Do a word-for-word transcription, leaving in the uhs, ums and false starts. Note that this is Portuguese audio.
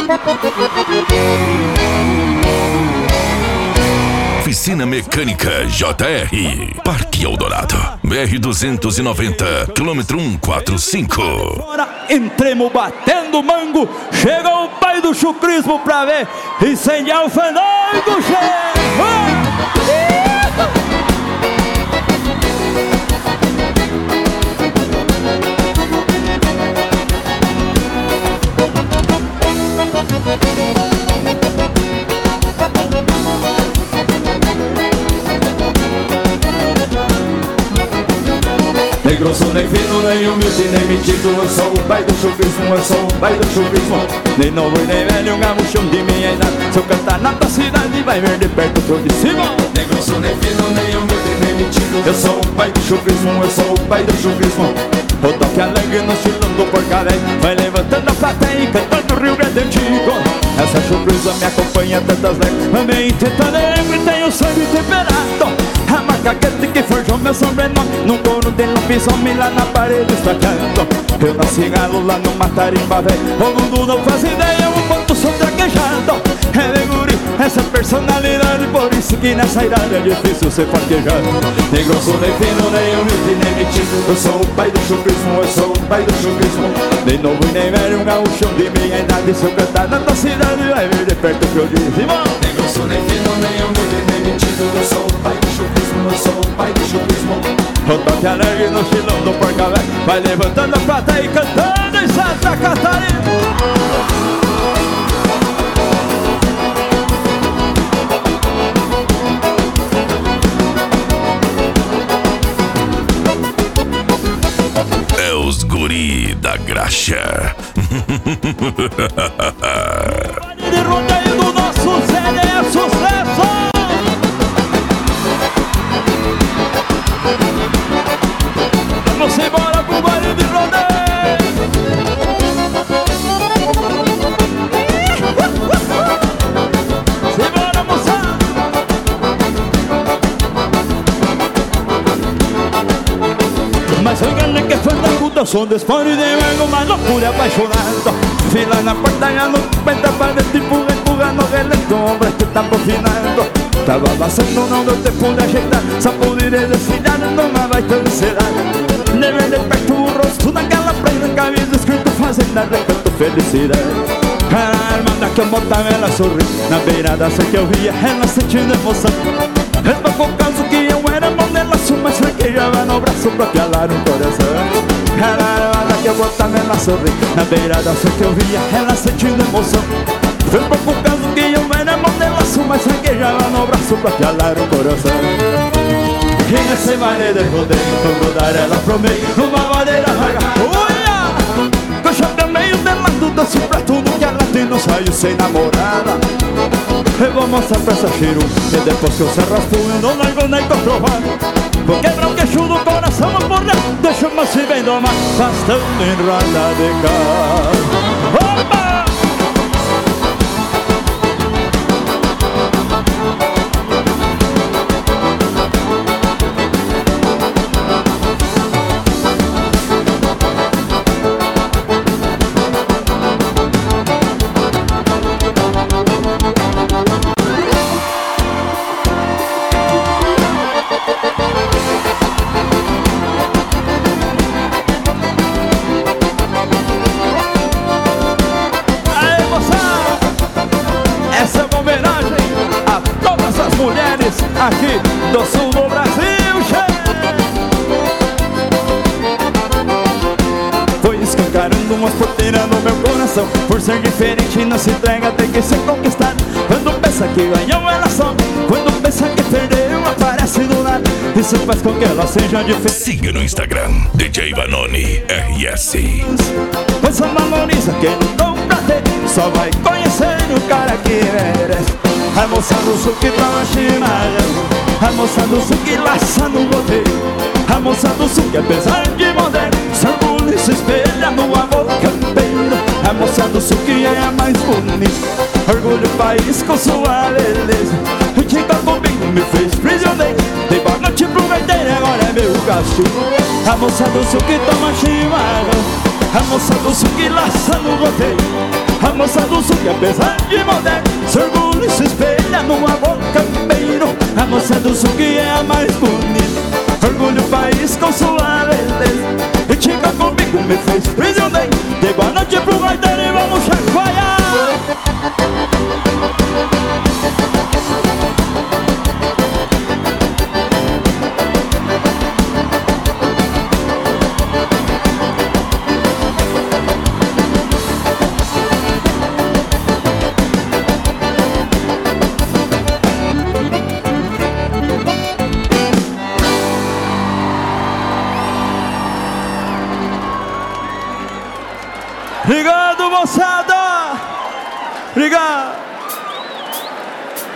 Oficina Mecânica J R, Parque Eldorado, B R duzentos e noventa, quilômetro cento e quarenta e cinco. Entremos batendo mango, chega o pai do chucrismo pra ver incendiar o fandango. Chega! Nem grosso, nem fino, nem humilde, nem metido. Eu sou o pai do chucrismo, eu sou o pai do chucrismo. Nem novo e nem velho, um gamuchão de minha idade. Se eu cantar na tua cidade, vai ver de perto o de cima. Nem grosso, nem fino, nem humilde, nem metido. Eu sou o pai do chucrismo, eu sou o pai do chucrismo. O toque alegre no estilão do porcaré, vai levantando a plateia e cantando o Rio Grande Antigo. Essa chucrismo me acompanha tantas léguas. Também tenta negro e tem o sangue temperado. A marca que forjou meu sobrenome num couro de lobisomem lá na parede estacando. Eu nasci galo lá no Matarimba, velho. O mundo não faz ideia, o ponto sou traquejado. É de guri, essa personalidade, por isso que nessa idade é difícil ser farquejado. Nem grosso, nem fino, nem humilde, nem metido. Eu sou o pai do chucrismo, eu sou o pai do chucrismo. Nem novo e nem velho, um gaúchão de minha idade. Se eu cantar na tua cidade, vai ver de perto o que eu disse, irmão. Nem grosso, nem fino, nem humilde, nem metido. Eu sou o pai do chucrismo, eu sou o pai do chucrismo. O toque alegre no estilão do porca-velho, vai levantando a prata e cantando em Santa Catarina. É os guri da graxa. De rodeio do nosso Zé é sucesso. Vamos embora pro baile de rodeio. Simbora, moçada. Mas eu enganei que fandango dançou despone de mango, mas loucura apaixonado. Fila na porta e a luz penta para dentro, empurra, empurra no relento, o homem que tá bufinando. Tava passando, não deu tempo de ajeitar, só poderia desfilhar numa baita encerada. De ver de perto o rosto daquela prenda, camisa escrito fazenda, recanto felicidade. A armada que eu botava ela sorri, na beirada sei que eu via ela sentindo emoção. Resbacou o caso que eu era modelaço, mas fraquejava no braço pra pialar um coração. Era a armada que eu botava ela sorri, na beirada sei que eu via ela sentindo emoção. Resbacou o caso que eu era modelaço, mas fraquejava no braço pra pialar um coração. E nesse baile de rodeio, vou rodar ela pro meio, numa madeira vaga. Olha! Eu jogo meio de lado, danço pra tudo que ela tem, não saio sem namorada. Eu vou mostrar pra essa cheiro, e depois que eu se arrasto, eu não largo nem comprovar. Vou quebrar o queixo do coração, vou morrer, deixa o macio bem domar, bastante enrada de carro. Opa! Aqui do sul do Brasil, foi escancarando umas porteiras no meu coração. Por ser diferente não se entrega, tem que ser conquistado. Quando pensa que ganhou ela some, quando pensa que perdeu aparece do nada. Isso faz com que ela seja diferente. Siga no Instagram, D J Vanoni R S. Pois só valoriza quem lutou pra ter, só vai conhecer o cara que merece. A moça do sul que tá na chimarrão, a moça do sul que laça no rodeio, a moça do sul que apesar de moderno, seu bonito se espelha no amor campeiro. A moça do sul que é a mais bonita, orgulho do país com sua beleza. O que tá comigo me fez prisioneiro, dei boa noite pro gaiteiro, agora é meu castigo. A moça do sul que toma chimarrão, a moça do sul que laça no rodeio, A moça do sul que apesar de moderna, se orgulha e se espelha num avô campeiro. A moça do sul que é a mais bonita, orgulha o país com sua beleza. E fica comigo, me fez prisioneiro. De boa noite pro gaiteiro e vamos chacoalhar. Obrigado, moçada! Obrigado!